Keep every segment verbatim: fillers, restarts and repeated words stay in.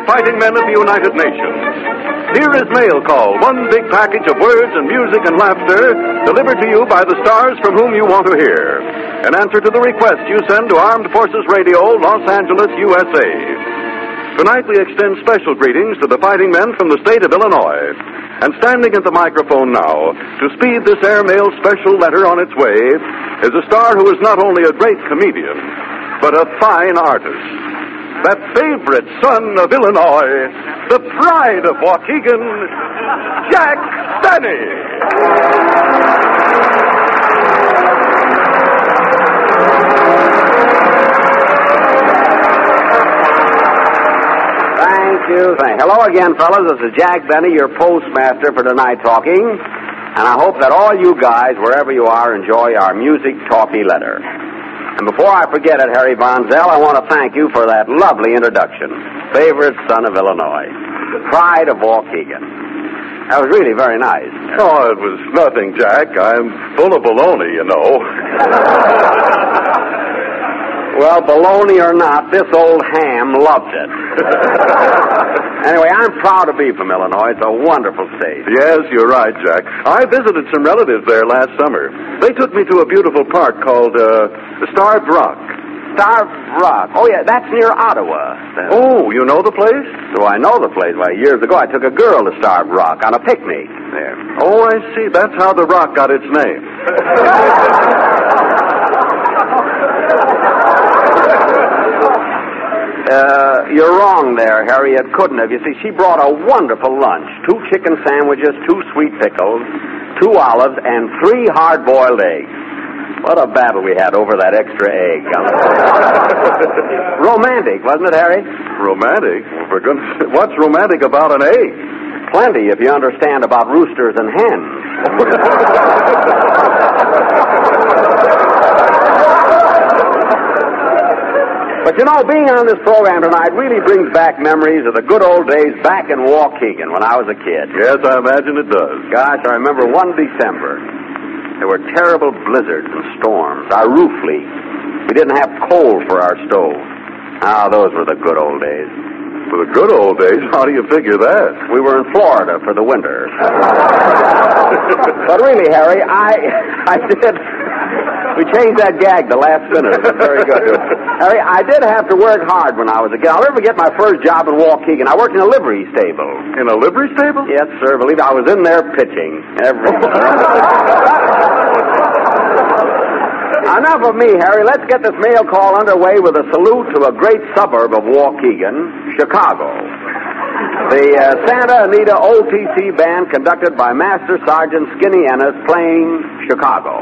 fighting men of the United Nations. Here is Mail Call, one big package of words and music and laughter delivered to you by the stars from whom you want to hear. In answer to the request you send to Armed Forces Radio, Los Angeles, U S A. Tonight we extend special greetings to the fighting men from the state of Illinois. And standing at the microphone now to speed this airmail special letter on its way is a star who is not only a great comedian, but a fine artist. That favorite son of Illinois, the pride of Waukegan, Jack Benny. Thank you. Thank you. Hello again, fellas. This is Jack Benny, your postmaster for Tonight Talking. And I hope that all you guys, wherever you are, enjoy our music talkie letter. And before I forget it, Harry Von Zell, I want to thank you for that lovely introduction. Favorite son of Illinois. Pride of Waukegan. That was really very nice. Oh, it was nothing, Jack. I'm full of baloney, you know. Well, baloney or not, this old ham loved it. Anyway, I'm proud to be from Illinois. It's a wonderful state. Yes, you're right, Jack. I visited some relatives there last summer. They took me to a beautiful park called uh, Starved Rock. Starved Rock? Oh, yeah, that's near Ottawa. Oh, you know the place? Do I know the place? Well, years ago, I took a girl to Starved Rock on a picnic there. Oh, I see. That's how the rock got its name. Uh, you're wrong there, Harry. It couldn't have. You see, she brought a wonderful lunch. Two chicken sandwiches, two sweet pickles, two olives, and three hard-boiled eggs. What a battle we had over that extra egg. Romantic, wasn't it, Harry? Romantic? Well, for goodness, what's romantic about an egg? Plenty, if you understand about roosters and hens. But, you know, being on this program tonight really brings back memories of the good old days back in Waukegan when I was a kid. Yes, I imagine it does. Gosh, I remember one December. There were terrible blizzards and storms. Our roof leaked. We didn't have coal for our stove. Ah, those were the good old days. For the good old days? How do you figure that? We were in Florida for the winter. But really, Harry, I, I did... We changed that gag the last minute. It was very good. Harry, I did have to work hard when I was a kid. I'll never get my first job in Waukegan. I worked in a livery stable. In a livery stable? Yes, sir. Believe me, I was in there pitching. Every Enough of me, Harry. Let's get this mail call underway with a salute to a great suburb of Waukegan, Chicago. The uh, Santa Anita O T C Band, conducted by Master Sergeant Skinny Ennis, playing Chicago.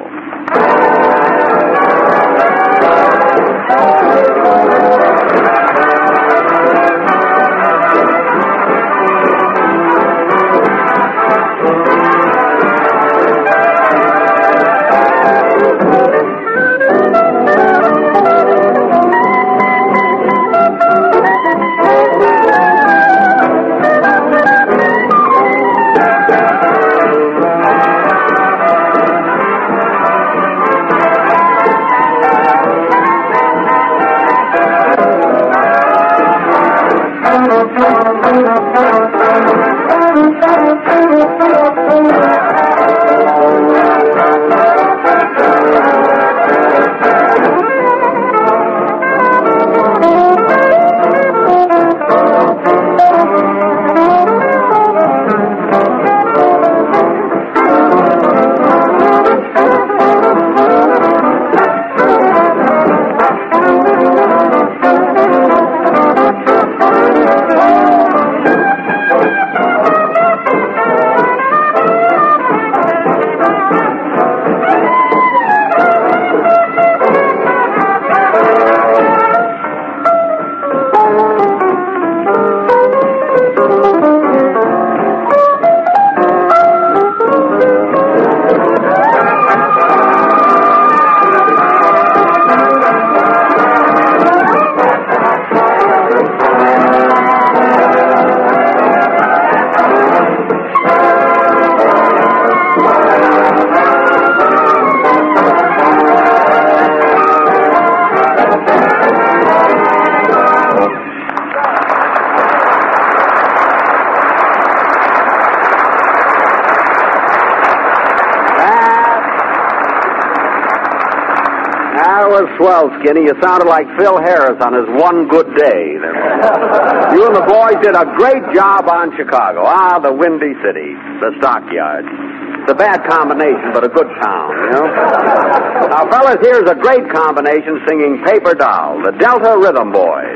was swell, Skinny. You sounded like Phil Harris on his one good day. You and the boys did a great job on Chicago. Ah, the Windy City, the stockyards. It's a bad combination, but a good town, you know? Now, fellas, here's a great combination singing Paper Doll, the Delta Rhythm Boys.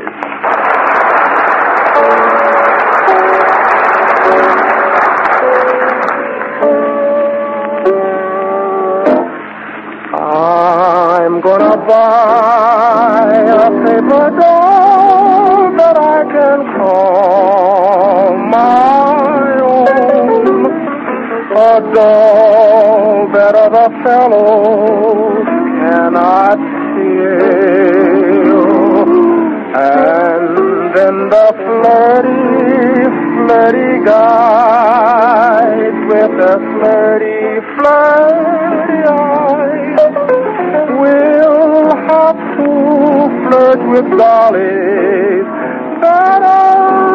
I'm gonna buy a paper doll that I can call my own. A doll that other fellows cannot feel. And then the flirty, flirty guys with the flirty, flirty eyes will have to flirt with dollies that are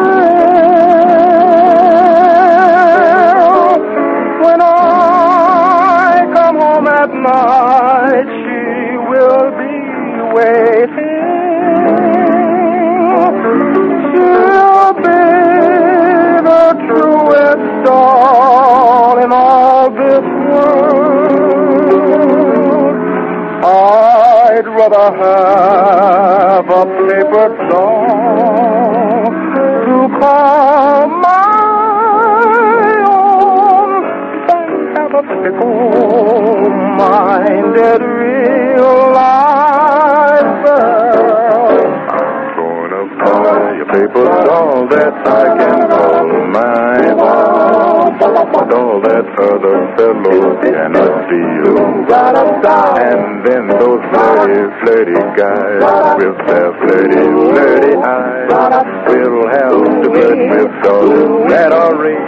real. When I come home at night, she will be waiting. She'll be the truest doll in all this world. I'd rather have a paper doll to call my own than have a fickle-minded real-life girl. I'm gonna buy a paper doll that I can call my own. A doll that other fellows cannot feel. And then those flirty, flirty guys with their flirty, flirty eyes will have to flirt with dolls that are real.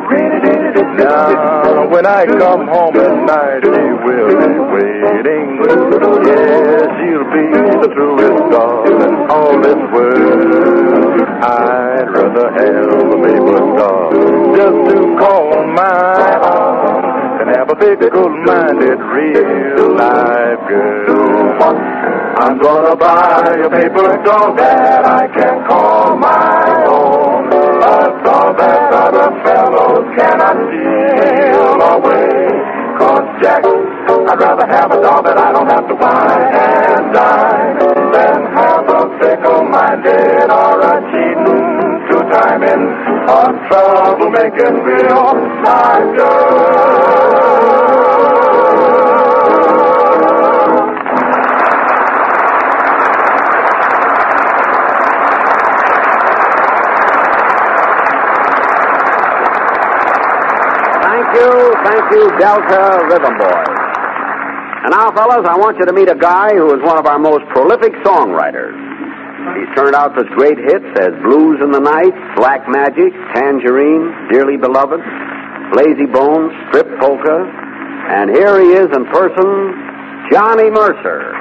Now, when I come home at night, she will be waiting. Yes, she'll be the truest doll in all this world. I'd rather have a paper doll just to call my own than have a fickle-minded real-life girl. I'm gonna buy a paper doll that I can call my own. A doll that other fellows cannot steal away. 'Cause Jack, I'd rather have a doll that I don't have to buy and dine than have a fickle-minded or a cheating, two-timing, or trouble-making real-life girl. Thank you, thank you, Delta Rhythm Boys. And now, fellas, I want you to meet a guy who is one of our most prolific songwriters. He's turned out such great hits as Blues in the Night, Black Magic, Tangerine, Dearly Beloved, Lazy Bones, Strip Polka, and here he is in person, Johnny Mercer.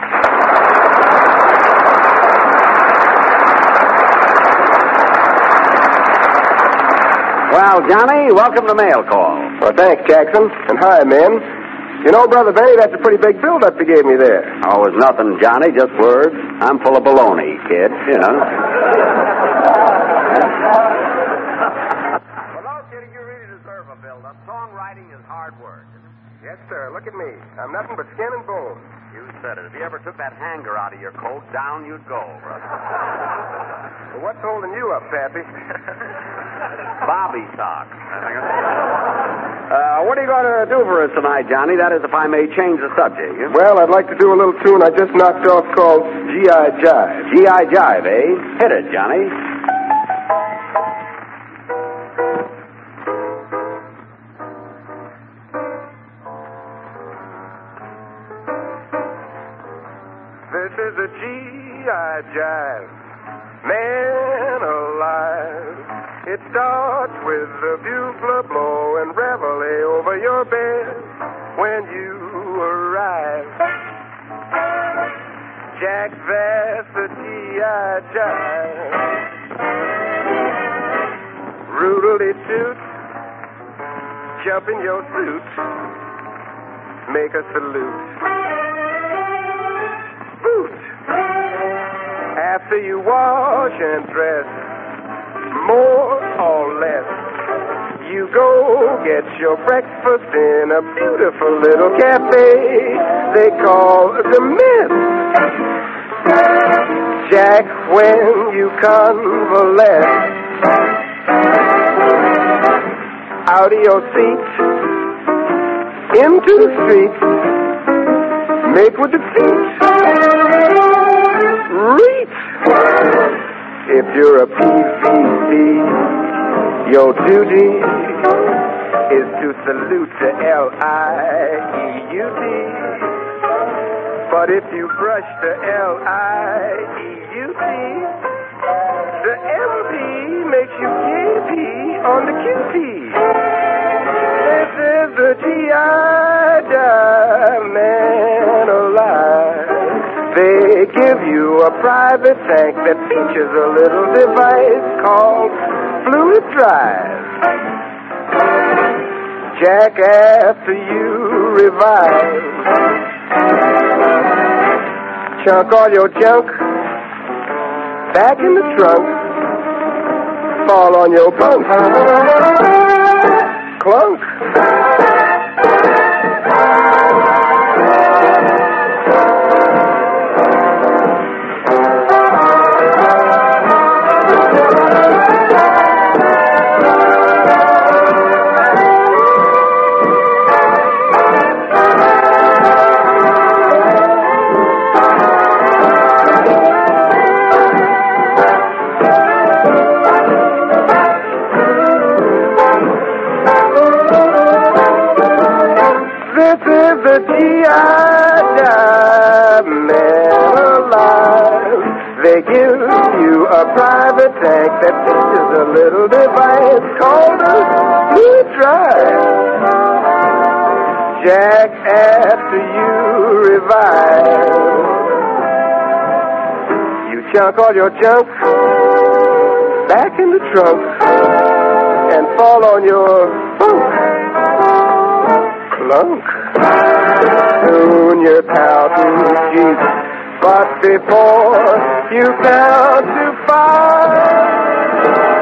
Well, Johnny, welcome to Mail Call. Well, thanks, Jackson. And hi, men. You know, Brother Benny, that's a pretty big build-up you gave me there. Oh, it's nothing, Johnny, just words. I'm full of baloney, kid, you know. Well, no, kid, you really deserve a build-up. Songwriting is hard work. Yes, sir. Look at me. I'm nothing but skin and bone. You said it. If you ever took that hanger out of your coat, down you'd go, brother. Well, what's holding you up, Pappy? Bobby socks. Uh, what are you going to do for us tonight, Johnny? That is, if I may change the subject. Eh? Well, I'd like to do a little tune I just knocked off called G I Jive. G I Jive, eh? Hit it, Johnny. This is a G I Jive, man alive. It starts with the bugle blow and reveille over your bed when you arrive. Jack, that's a G I Jive. Rudely toot, jump in your suit, make a salute. boot. After you wash and dress, more or less, you go get your breakfast in a beautiful little cafe they call the Mint. Jack, when you convalesce out of your seat into the street, make with the feet, reach. If you're a P V P, your duty is to salute the L I E U D. But if you brush the L I E U D, the M P makes you K P on the Q T. This is the G I Joe, man alive. They give you a private tank that features a little device called Fluid Drive. Jack, after you revive, chunk all your junk back in the trunk, fall on your bunk, clunk. The G I Joe, man alive. They give you a private tank that features a little device called a Fluid Drive. Jack, after you revive, you chunk all your junk back in the trunk and fall on your bunk, clunk. Soon you're counting sheep, but before you count to five,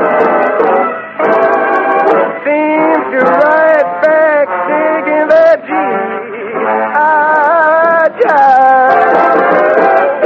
seems to right back digging the G I Joe.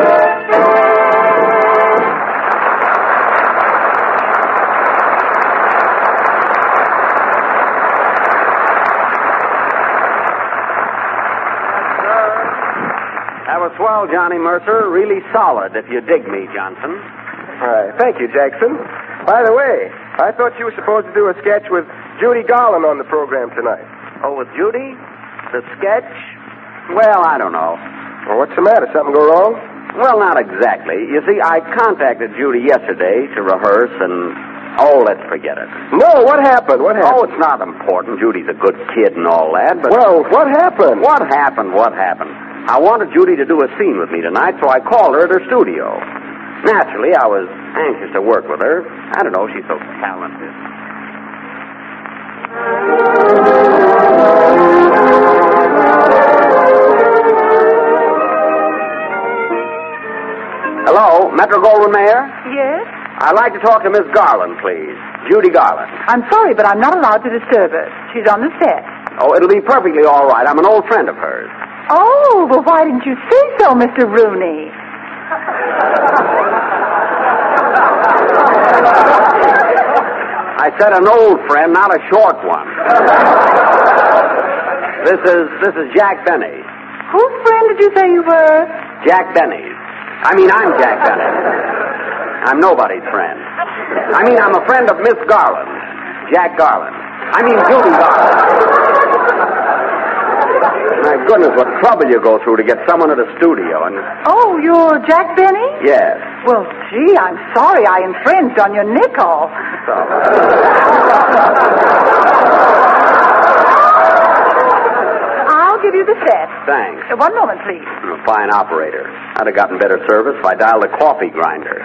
That was swell, Johnny Mercer. Really solid, if you dig me, Johnson. All right. Thank you, Jackson. By the way, I thought you were supposed to do a sketch with Judy Garland on the program tonight. Oh, with Judy? The sketch? Well, I don't know. Well, what's the matter? Something go wrong? Well, not exactly. You see, I contacted Judy yesterday to rehearse, and, oh, let's forget it. No, what happened? What happened? Oh, it's not important. Judy's a good kid and all that, but... Well, what happened? What happened? What happened? I wanted Judy to do a scene with me tonight, so I called her at her studio. Naturally, I was anxious to work with her. I don't know, she's so talented. Hello, Metro-Goldwyn-Mayer? Yes? I'd like to talk to Miss Garland, please. Judy Garland. I'm sorry, but I'm not allowed to disturb her. She's on the set. Oh, it'll be perfectly all right. I'm an old friend of hers. Oh, well, why didn't you say so, Mister Rooney? I said an old friend, not a short one. This is this is Jack Benny. Whose friend did you say you were? Jack Benny's. I mean, I'm Jack Benny. I'm nobody's friend. I mean, I'm a friend of Miss Garland. Jack Garland. I mean, Judy Garland. My goodness, what trouble you go through to get someone at a studio. And Oh, you're Jack Benny? yes. Well, gee, I'm sorry I infringed on your nickel. So, I'll give you the set. thanks. Uh, One moment, please. I'm a fine operator. I'd have gotten better service if I dialed a coffee grinder.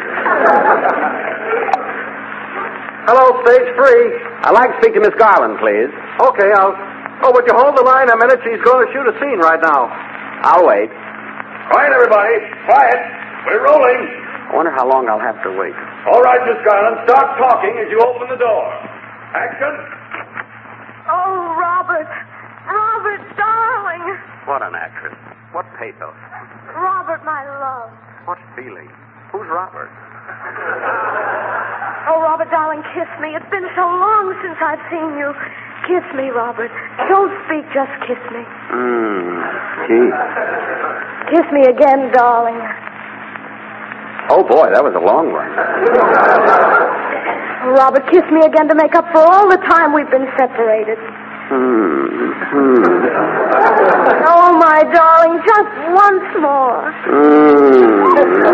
Hello, stage three. I'd like to speak to Miss Garland, please. Okay, I'll... Oh, would you hold the line a minute? She's going to shoot a scene right now. I'll wait. Quiet, everybody. Quiet. We're rolling. I wonder how long I'll have to wait. All right, Miss Garland, start talking as you open the door. Action. Oh, Robert. Robert, darling. What an actress. What pathos. Robert, my love. What feeling. Who's Robert? Oh, Robert, darling, kiss me. It's been so long since I've seen you. Kiss me, Robert. Don't speak, just kiss me. Mmm, gee. Kiss me again, darling. Oh, boy, that was a long one. Robert, kiss me again to make up for all the time we've been separated. Hmm. Hmm. Oh, my darling, just once more. Hmm.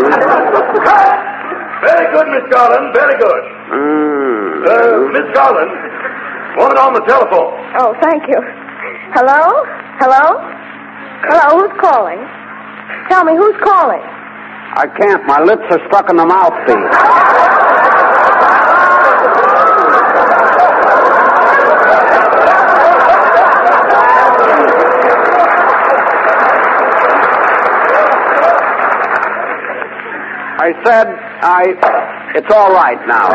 Very good, Miss Garland. Very good. Hmm. Uh, Miss Garland, woman on the telephone. Oh, thank you. Hello? Hello? Hello, who's calling? Tell me, who's calling? I can't. My lips are stuck in the mouthpiece. I said, I... It's all right now.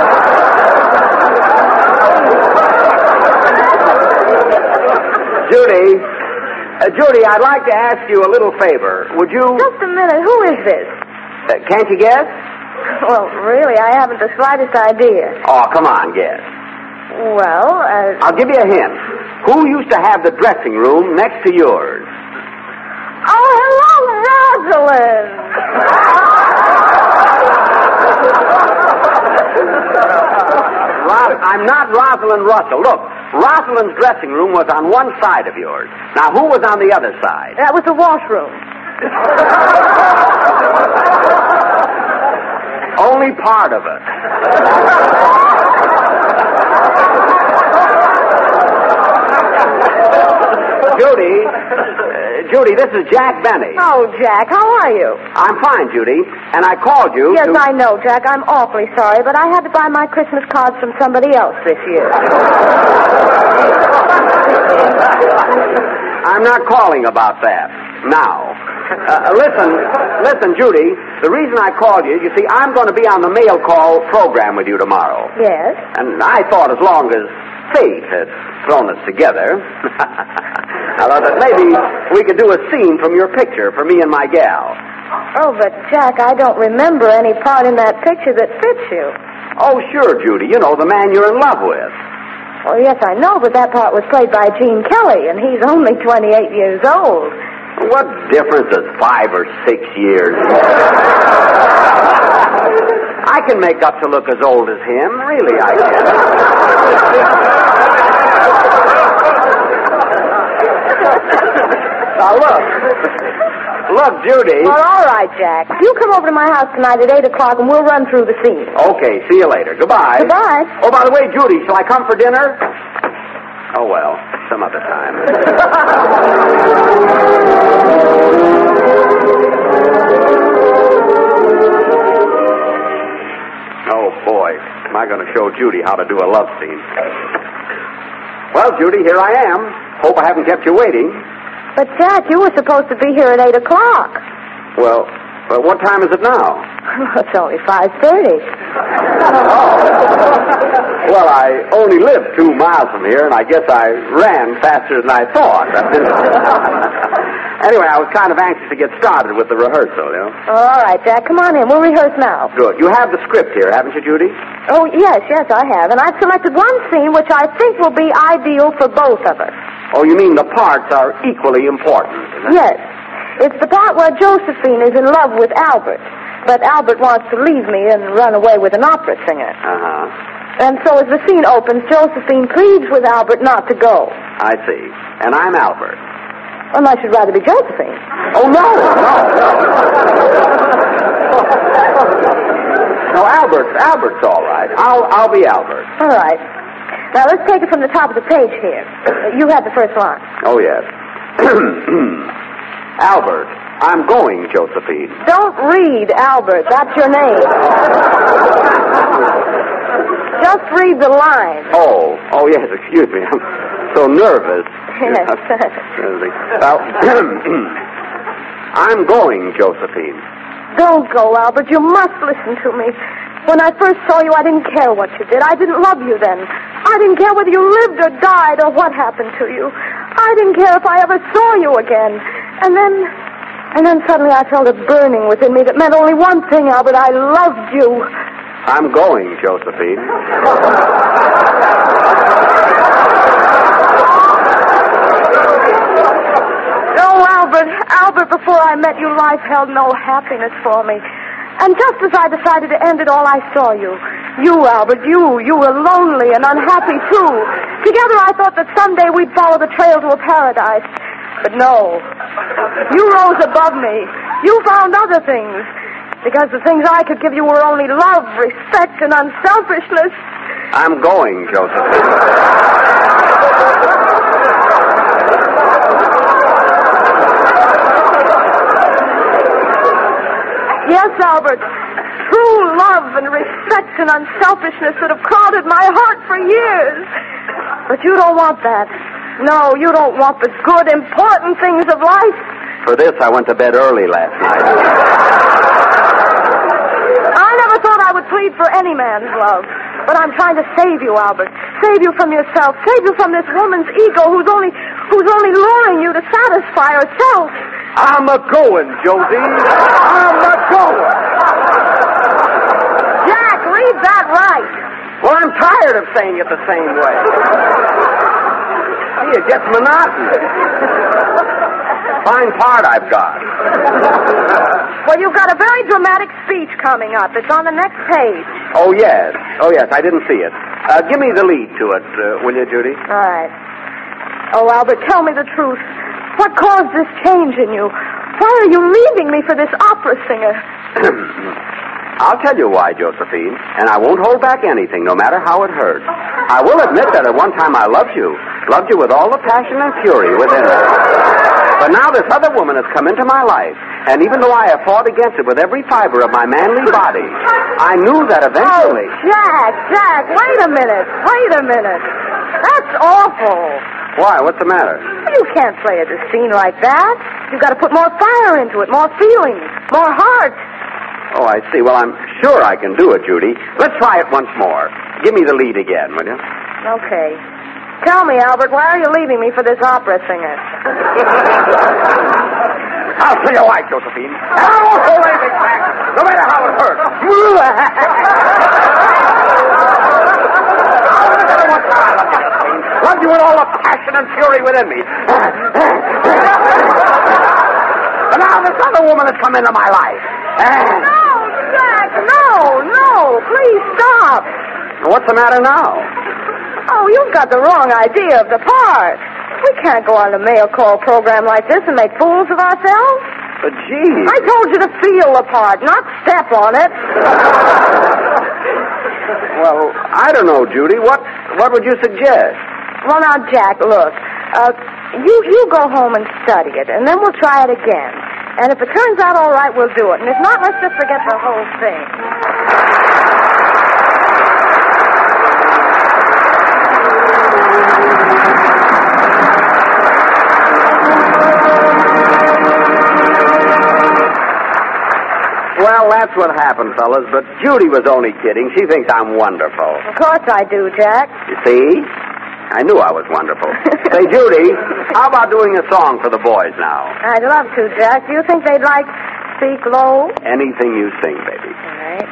Judy, uh, Judy, I'd like to ask you a little favor. Would you... Just a minute, who is this? Uh, can't you guess? Well, really, I haven't the slightest idea. Oh, come on, guess. Well, uh... I'll give you a hint. Who used to have the dressing room next to yours? Oh, hello, Rosalind! Ros- I'm not Rosalind Russell. Look, Rosalind's dressing room was on one side of yours. Now, who was on the other side? That was the washroom. Only part of it. Judy, uh, Judy, this is Jack Benny. Oh, Jack, how are you? I'm fine, Judy, and I called you Yes, to... I know, Jack. I'm awfully sorry, but I had to buy my Christmas cards from somebody else this year. I'm not calling about that now. Uh, listen, listen, Judy, the reason I called you, you see, I'm going to be on the mail call program with you tomorrow. Yes? And I thought as long as fate had thrown us together, I thought that maybe we could do a scene from your picture for me and my gal. Oh, but, Jack, I don't remember any part in that picture that fits you. Oh, sure, Judy. You know, the man you're in love with. Oh, yes, I know, but that part was played by Gene Kelly, and he's only twenty-eight years old. What difference is five or six years? I can make up to look as old as him. Really, I can. Now, look. Look, Judy. Well, all right, Jack. You come over to my house tonight at eight o'clock, and we'll run through the scene. Okay, see you later. Goodbye. Goodbye. Oh, by the way, Judy, shall I come for dinner? Oh, well, some other time. Oh, boy, am I going to show Judy how to do a love scene. Well, Judy, here I am. Hope I haven't kept you waiting. But, Jack, you were supposed to be here at eight o'clock. Well, well what time is it now? It's only five thirty. Well, I only live two miles from here, and I guess I ran faster than I thought. Anyway, I was kind of anxious to get started with the rehearsal, you know. All right, Jack, come on in. We'll rehearse now. Good. You have the script here, haven't you, Judy? Oh, yes, yes, I have. And I've selected one scene which I think will be ideal for both of us. Oh, you mean the parts are equally important? Yes. It's the part where Josephine is in love with Albert, but Albert wants to leave me and run away with an opera singer. Uh-huh. And so as the scene opens, Josephine pleads with Albert not to go. I see. And I'm Albert. Well, I should rather be Josephine. Oh, no, no, no. No, Albert, Albert's all right. I'll, I'll be Albert. All right. Now, let's take it from the top of the page here. Uh, You have the first line. Oh, yes. Albert, I'm going, Josephine. Don't read Albert. That's your name. Just read the line. Oh, oh, yes, excuse me. I'm so nervous. Yes. Well, I'm going, Josephine. Don't go, Albert. You must listen to me. When I first saw you, I didn't care what you did. I didn't love you then. I didn't care whether you lived or died or what happened to you. I didn't care if I ever saw you again. And then, and then suddenly I felt a burning within me that meant only one thing, Albert. I loved you. I'm going, Josephine. No, Albert. Albert, before I met you, life held no happiness for me. And just as I decided to end it all, I saw you. You, Albert, you. You were lonely and unhappy, too. Together, I thought that someday we'd follow the trail to a paradise. But no. You rose above me. You found other things. Because the things I could give you were only love, respect, and unselfishness. I'm going, Josephine. Yes, Albert. True love and respect and unselfishness that have crowded my heart for years. But you don't want that. No, you don't want the good, important things of life. For this, I went to bed early last night. I never thought I would plead for any man's love. But I'm trying to save you, Albert. Save you from yourself. Save you from this woman's ego who's only who's only luring you to satisfy herself. I'm a-going, Josie. I'm a-going. Jack, read that right. Well, I'm tired of saying it the same way. See, it gets monotonous. Fine part I've got. Well, you've got a very dramatic speech coming up. It's on the next page. Oh, yes. Oh, yes, I didn't see it. Uh, give me the lead to it, uh, will you, Judy? All right. Oh, Albert, tell me the truth. What caused this change in you? Why are you leaving me for this opera singer? I'll tell you why, Josephine, and I won't hold back anything, no matter how it hurts. I will admit that at one time I loved you, loved you with all the passion and fury within me. But now this other woman has come into my life, and even though I have fought against it with every fiber of my manly body, I knew that eventually... Oh, Jack, Jack, wait a minute, wait a minute. That's awful. Why? What's the matter? You can't play a scene like that. You've got to put more fire into it, more feeling, more heart. Oh, I see. Well, I'm sure I can do it, Judy. Let's try it once more. Give me the lead again, will you? Okay. Tell me, Albert, why are you leaving me for this opera singer? I'll tell you why, Josephine. And I won't hold anything back, no matter how it hurts. Love you with all the passion and fury within me. But now this other woman has come into my life. No, Jack, no, no. Please stop. What's the matter now? Oh, you've got the wrong idea of the part. We can't go on a mail call program like this and make fools of ourselves. But gee. I told you to feel the part, not step on it. Well, I don't know, Judy. What what would you suggest? Well, now, Jack, look. Uh, you, you go home and study it, and then we'll try it again. And if it turns out all right, we'll do it. And if not, let's just forget the whole thing. Well, that's what happened, fellas, but Judy was only kidding. She thinks I'm wonderful. Of course I do, Jack. You see? I knew I was wonderful. Say, Judy, how about doing a song for the boys now? I'd love to, Jack. Do you think they'd like Speak Low? Anything you sing, baby. All right.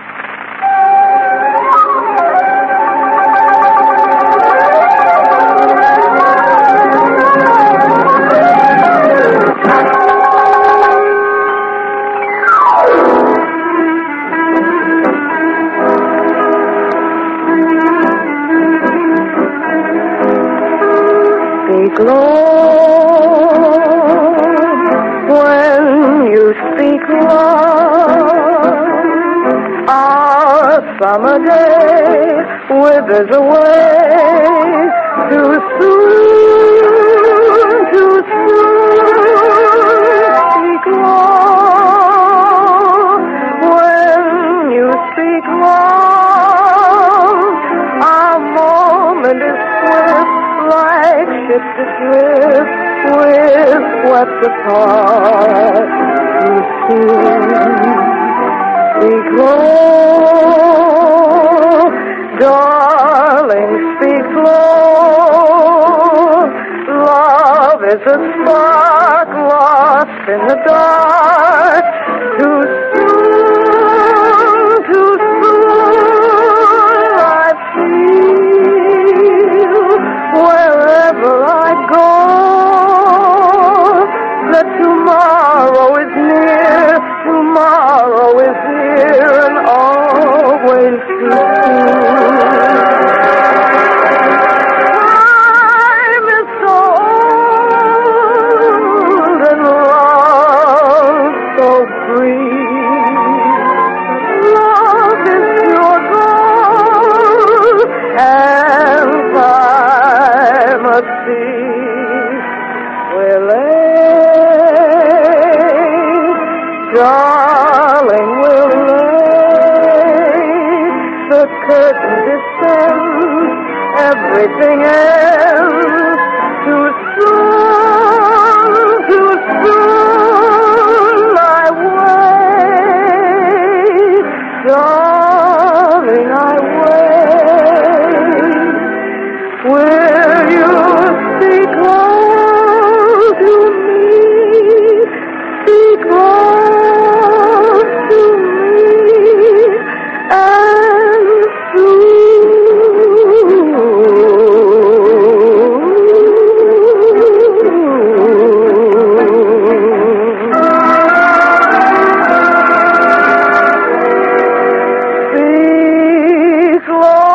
Speak low when you speak love. Our summer day withers away too soon, too soon. Speak low when you speak love. Our moment is swift, like ships adrift, we're swept apart. too soon. Speak low, darling, speak low. Love is a spark lost in the dark. Too soon, too soon, I feel wherever I go that tomorrow is near, tomorrow is here, and always too soon. Time is so old and love so free. Love is pure gold, and time must see. We're late, darling, we're late. The curtain descends, everything ends. Too soon, too soon, I wait. Darling, I wait. Will you speak close to me? Speak close to me and speak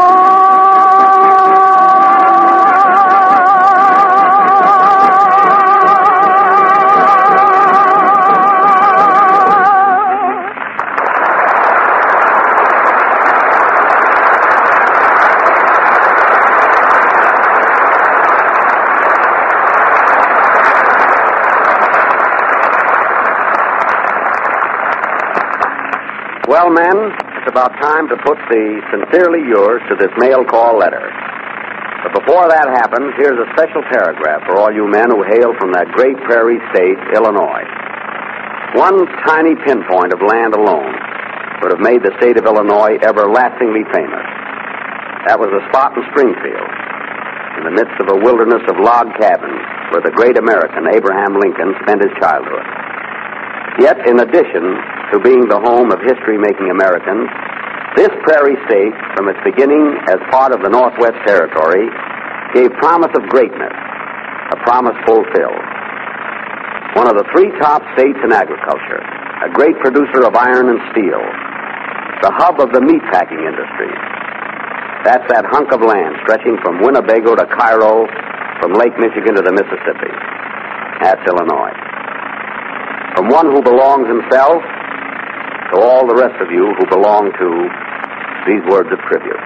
Well, men, it's about time to put the sincerely yours to this mail call letter. But before that happens, here's a special paragraph for all you men who hail from that great prairie state, Illinois. One tiny pinpoint of land alone would have made the state of Illinois everlastingly famous. That was a spot in Springfield, in the midst of a wilderness of log cabins where the great American Abraham Lincoln spent his childhood. Yet, in addition to being the home of history-making Americans, this prairie state, from its beginning as part of the Northwest Territory, gave promise of greatness, a promise fulfilled. One of the three top states in agriculture, a great producer of iron and steel, the hub of the meatpacking industry. That's that hunk of land stretching from Winnebago to Cairo, from Lake Michigan to the Mississippi. That's Illinois. From one who belongs himself to all the rest of you who belong to these words of tribute.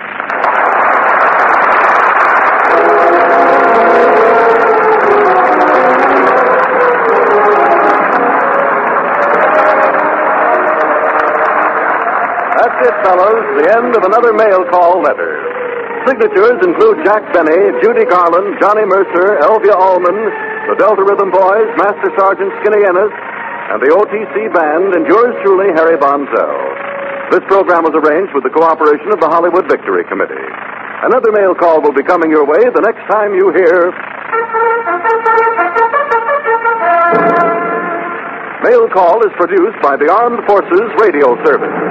That's it, fellows. The end of another mail call letter. Signatures include Jack Benny, Judy Garland, Johnny Mercer, Elvia Allman, the Delta Rhythm Boys, Master Sergeant Skinny Ennis, and the O T C Band, and yours truly, Harry Bonzell. This program was arranged with the cooperation of the Hollywood Victory Committee. Another mail call will be coming your way the next time you hear... Mail Call is produced by the Armed Forces Radio Service.